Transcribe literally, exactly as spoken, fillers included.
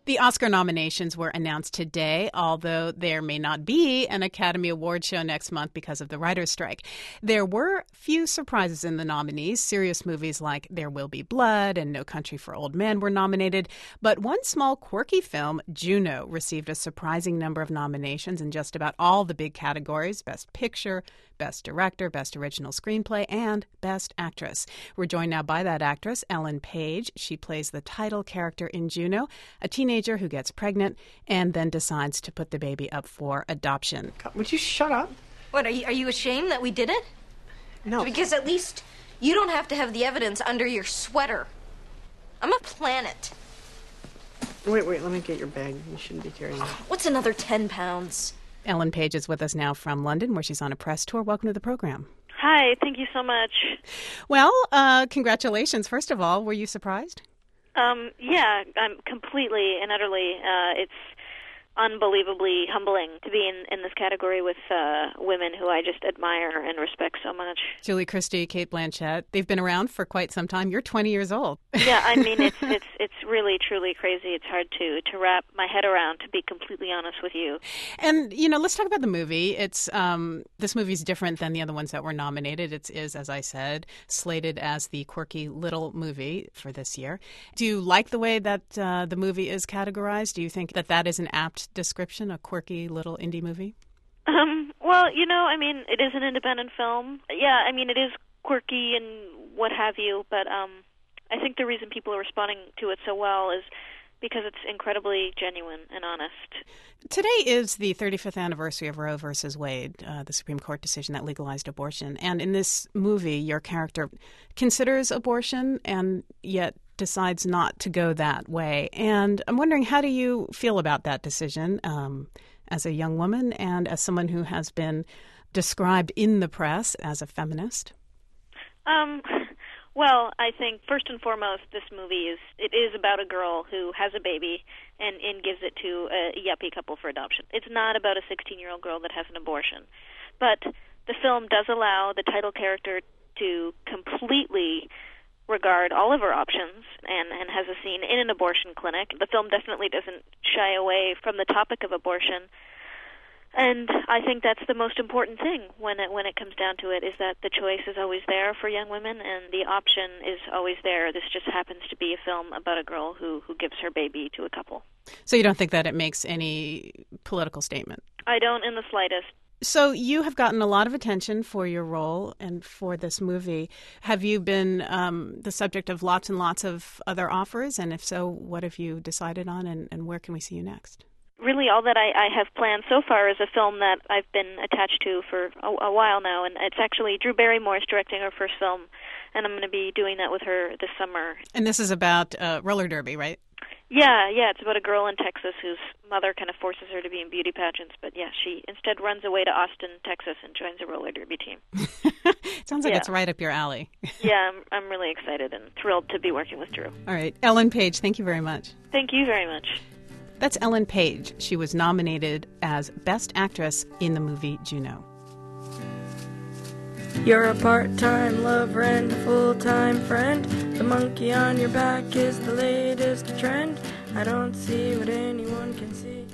The Oscar nominations were announced today, although there may not be an Academy Award show next month because of the writer's strike. There were few surprises in the nominees. Serious movies like There Will Be Blood and No Country for Old Men were nominated. But one small quirky film, Juno, received a surprising number of nominations in just about all the big categories: Best Picture, Best Director, Best Original Screenplay, and Best Actress. We're joined now by that actress, Ellen Page. She plays the title character in Juno, a teenager who gets pregnant and then decides to put the baby up for adoption. God, would you shut up? What, are you, are you ashamed that we did it? No. Because at least you don't have to have the evidence under your sweater. I'm a planet. Wait, wait, let me get your bag. You shouldn't be carrying it. What's another ten pounds? Ellen Page is with us now from London, where she's on a press tour. Welcome to the program. Hi, thank you so much. Well, uh, congratulations. First of all, were you surprised? Um, yeah, I'm completely and utterly. Uh, it's unbelievably humbling to be in, in this category with uh, women who I just admire and respect so much. Julie Christie, Cate Blanchett, they've been around for quite some time. You're twenty years old. Yeah, I mean, it's it's it's really, truly crazy. It's hard to, to wrap my head around, to be completely honest with you. And, you know, let's talk about the movie. It's um, this movie's different than the other ones that were nominated. It is, as I said, slated as the quirky little movie for this year. Do you like the way that uh, the movie is categorized? Do you think that that is an apt description, a quirky little indie movie? Um, well, you know, I mean, it is an independent film. Yeah, I mean, it is quirky and what have you, but um, I think the reason people are responding to it so well is because it's incredibly genuine and honest. Today is the thirty-fifth anniversary of Roe versus Wade, uh, the Supreme Court decision that legalized abortion. And in this movie, your character considers abortion and yet decides not to go that way. And I'm wondering, how do you feel about that decision um, as a young woman and as someone who has been described in the press as a feminist? Um, well, I think first and foremost, this movie is it is about a girl who has a baby and, and gives it to a yuppie couple for adoption. It's not about a sixteen-year-old girl that has an abortion. But the film does allow the title character to completely regard all of her options and, and has a scene in an abortion clinic. The film definitely doesn't shy away from the topic of abortion. And I think that's the most important thing when it, when it comes down to it, is that the choice is always there for young women and the option is always there. This just happens to be a film about a girl who, who gives her baby to a couple. So you don't think that it makes any political statement? I don't in the slightest. So you have gotten a lot of attention for your role and for this movie. Have you been um, the subject of lots and lots of other offers? And if so, what have you decided on and, and where can we see you next? Really, all that I, I have planned so far is a film that I've been attached to for a, a while now, and it's actually Drew Barrymore is directing her first film, and I'm going to be doing that with her this summer. And this is about uh, roller derby, right? Yeah, yeah, it's about a girl in Texas whose mother kind of forces her to be in beauty pageants, but yeah, she instead runs away to Austin, Texas, and joins a roller derby team. Sounds like yeah. It's right up your alley. Yeah, I'm, I'm really excited and thrilled to be working with Drew. All right. Ellen Page, thank you very much. Thank you very much. That's Ellen Page. She was nominated as Best Actress in the movie Juno. You're a part-time lover and a full-time friend. The monkey on your back is the latest trend. I don't see what anyone can see.